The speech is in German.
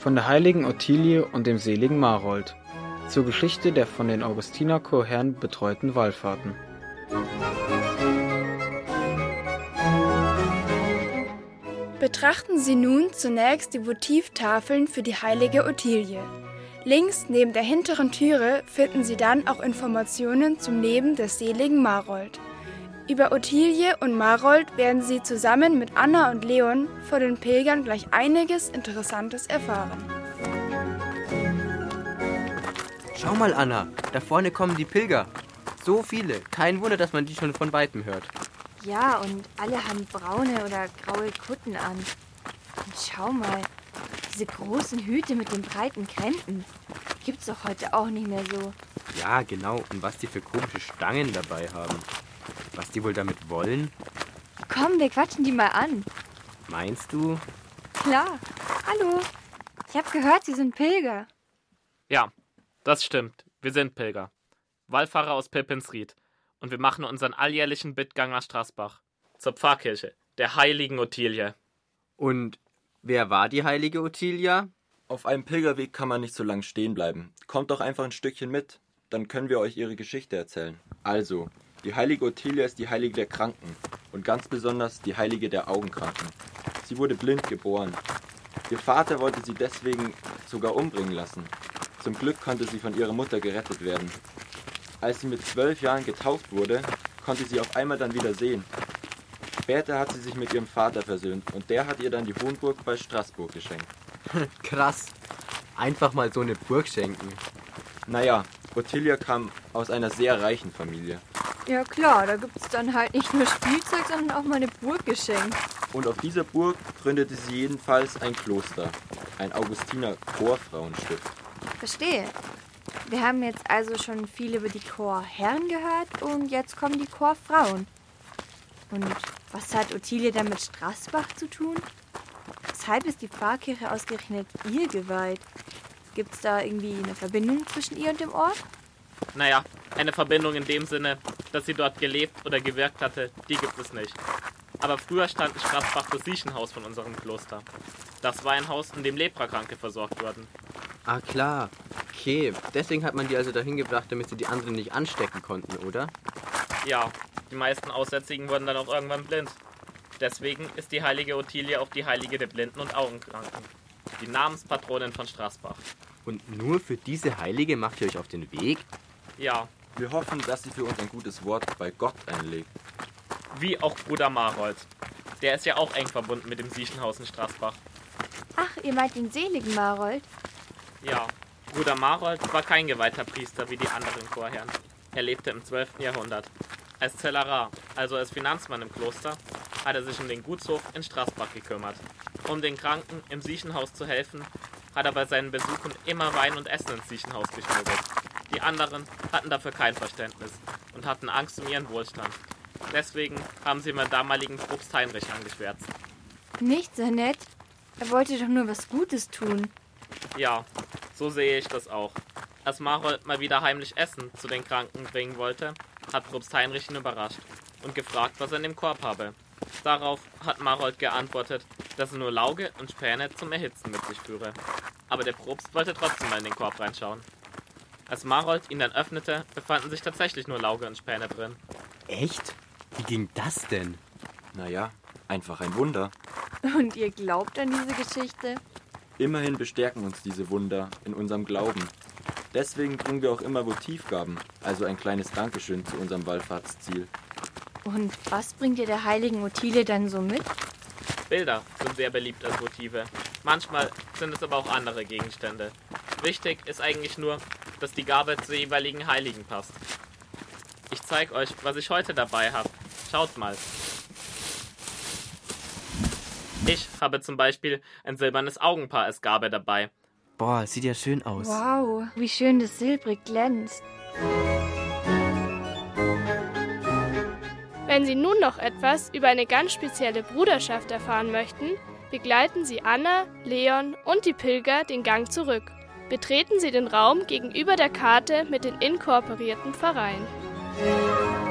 von der heiligen Ottilie und dem seligen Marold zur Geschichte der von den Augustinerchorherren betreuten Wallfahrten. Betrachten Sie nun zunächst die Votivtafeln für die heilige Ottilie. Links neben der hinteren Türe finden Sie dann auch Informationen zum Leben des seligen Marold. Über Ottilie und Marold werden Sie zusammen mit Anna und Leon vor den Pilgern gleich einiges Interessantes erfahren. Schau mal, Anna, da vorne kommen die Pilger. So viele, kein Wunder, dass man die schon von Weitem hört. Ja, und alle haben braune oder graue Kutten an. Und schau mal, diese großen Hüte mit den breiten Krempen. Gibt's doch heute auch nicht mehr so. Ja, genau, und was die für komische Stangen dabei haben. Was die wohl damit wollen? Komm, wir quatschen die mal an. Meinst du? Klar. Hallo. Ich habe gehört, Sie sind Pilger. Ja, das stimmt. Wir sind Pilger. Wallfahrer aus Pippensried. Und wir machen unseren alljährlichen Bittgang nach Straßbach. Zur Pfarrkirche, der heiligen Ottilie. Und wer war die heilige Ottilia? Auf einem Pilgerweg kann man nicht so lange stehen bleiben. Kommt doch einfach ein Stückchen mit, dann können wir euch ihre Geschichte erzählen. Also, die heilige Ottilia ist die Heilige der Kranken und ganz besonders die Heilige der Augenkranken. Sie wurde blind geboren. Ihr Vater wollte sie deswegen sogar umbringen lassen. Zum Glück konnte sie von ihrer Mutter gerettet werden. Als sie mit 12 Jahren getauft wurde, konnte sie auf einmal dann wieder sehen. Später hat sie sich mit ihrem Vater versöhnt und der hat ihr dann die Hohenburg bei Straßburg geschenkt. Krass. Einfach mal so eine Burg schenken. Naja, Ottilia kam aus einer sehr reichen Familie. Ja klar, da gibt's dann halt nicht nur Spielzeug, sondern auch mal eine Burg geschenkt. Und auf dieser Burg gründete sie jedenfalls ein Kloster, ein Augustiner-Chorfrauenstift. Verstehe. Wir haben jetzt also schon viel über die Chorherren gehört und jetzt kommen die Chorfrauen. Und was hat Ottilie dann mit Straßbach zu tun? Weshalb ist die Pfarrkirche ausgerechnet ihr geweiht? Gibt's da irgendwie eine Verbindung zwischen ihr und dem Ort? Naja, eine Verbindung in dem Sinne, dass sie dort gelebt oder gewirkt hatte, die gibt es nicht. Aber früher stand in Straßbach das Siechenhaus von unserem Kloster. Das war ein Haus, in dem Leprakranke versorgt wurden. Ah klar. Okay, deswegen hat man die also dahin gebracht, damit sie die anderen nicht anstecken konnten, oder? Ja, die meisten Aussätzigen wurden dann auch irgendwann blind. Deswegen ist die heilige Ottilie auch die Heilige der Blinden und Augenkranken. Die Namenspatronin von Straßbach. Und nur für diese Heilige macht ihr euch auf den Weg? Ja, Wir hoffen, dass sie für uns ein gutes Wort bei Gott einlegt. wie auch Bruder Marold. Der ist ja auch eng verbunden mit dem Siechenhaus in Straßbach. Ach, ihr meint den seligen Marold? Ja, Bruder Marold war kein geweihter Priester wie die anderen Chorherren. Er lebte im 12. Jahrhundert. Als Zellerar, also als Finanzmann im Kloster, hat er sich um den Gutshof in Straßbach gekümmert. Um den Kranken im Siechenhaus zu helfen, hat er bei seinen Besuchen immer Wein und Essen ins Siechenhaus geschmuggelt. Die anderen hatten dafür kein Verständnis und hatten Angst um ihren Wohlstand. Deswegen haben sie meinen damaligen Propst Heinrich angeschwärzt. Nicht so nett. Er wollte doch nur was Gutes tun. Ja, so sehe ich das auch. Als Marold mal wieder heimlich Essen zu den Kranken bringen wollte, hat Propst Heinrich ihn überrascht und gefragt, was er in dem Korb habe. Darauf hat Marold geantwortet, dass er nur Lauge und Späne zum Erhitzen mit sich führe. Aber der Propst wollte trotzdem mal in den Korb reinschauen. Als Marold ihn dann öffnete, befanden sich tatsächlich nur Lauge und Späne drin. Echt? Wie ging das denn? Naja, einfach ein Wunder. Und ihr glaubt an diese Geschichte? Immerhin bestärken uns diese Wunder in unserem Glauben. Deswegen bringen wir auch immer Votivgaben, also ein kleines Dankeschön zu unserem Wallfahrtsziel. Und was bringt ihr der heiligen Ottilie dann so mit? Bilder sind sehr beliebt als Motive. Manchmal sind es aber auch andere Gegenstände. Wichtig ist eigentlich nur, dass die Gabe zur jeweiligen Heiligen passt. Ich zeige euch, was ich heute dabei habe. Schaut mal. Ich habe zum Beispiel ein silbernes Augenpaar als Gabe dabei. Boah, sieht ja schön aus. Wow, wie schön das silbrig glänzt. Wenn Sie nun noch etwas über eine ganz spezielle Bruderschaft erfahren möchten, begleiten Sie Anna, Leon und die Pilger den Gang zurück. Betreten Sie den Raum gegenüber der Karte mit den inkorporierten Pfarreien.